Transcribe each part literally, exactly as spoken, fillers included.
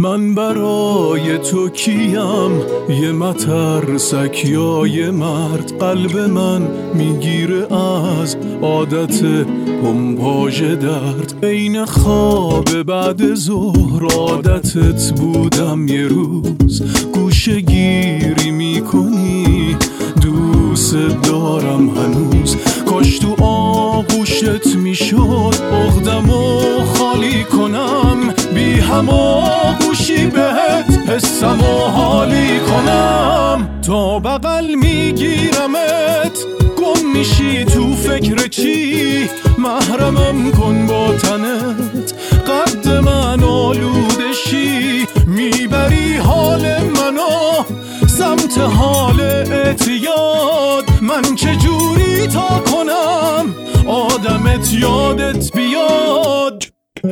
من برای تو کیم، یه مترسک یا یه مرد؟ قلب من میگیره از عادت پمپاژ درد. عین خواب بعد ظهر عادتت بودم یه روز، گوشه گیری میکنی دوست دارم هنوز. کاش تو آغوشت میشد عقدمو خالی کنم، بی هم آغوشی بهت حسمو حالی کنم. تا بغل میگیرمت گم میشی تو فکر چی؟ محرمم کن با تنت قد من آلوده شی. میبری حال منو سمت حال اعتیاد، من چجوری تا کنم آدمت یادت بیاد؟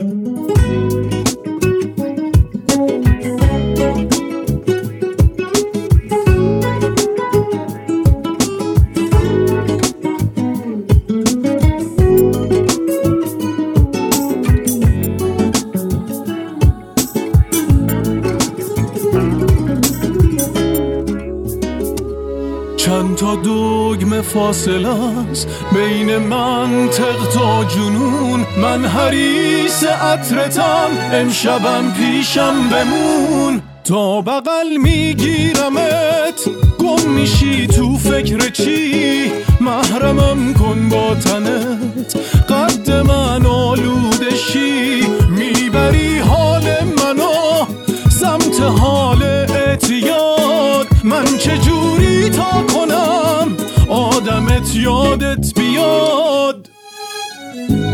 چند تا دگمه فاصله است بین منطق تا جنون. من حریص عطرتم امشبم پیشم بمون. تا بغل میگیرمت گم میشی تو فکر چی؟ محرمم کن با تنت قد من آلوده شی. میبری حال منو سمت حال اعتیاد، من چجوری تا کنم آدمت یادت بیاد؟